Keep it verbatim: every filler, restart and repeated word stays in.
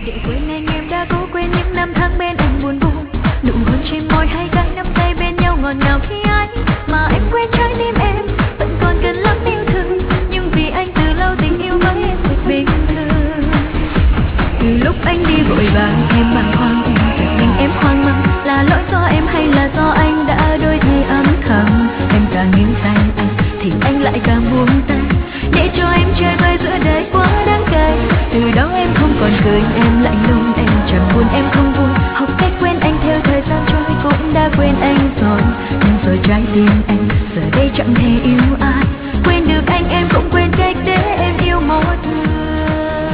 để quên anh em đã cố quên những năm tháng bên anh buồn vui, nụ hôn trên môi hay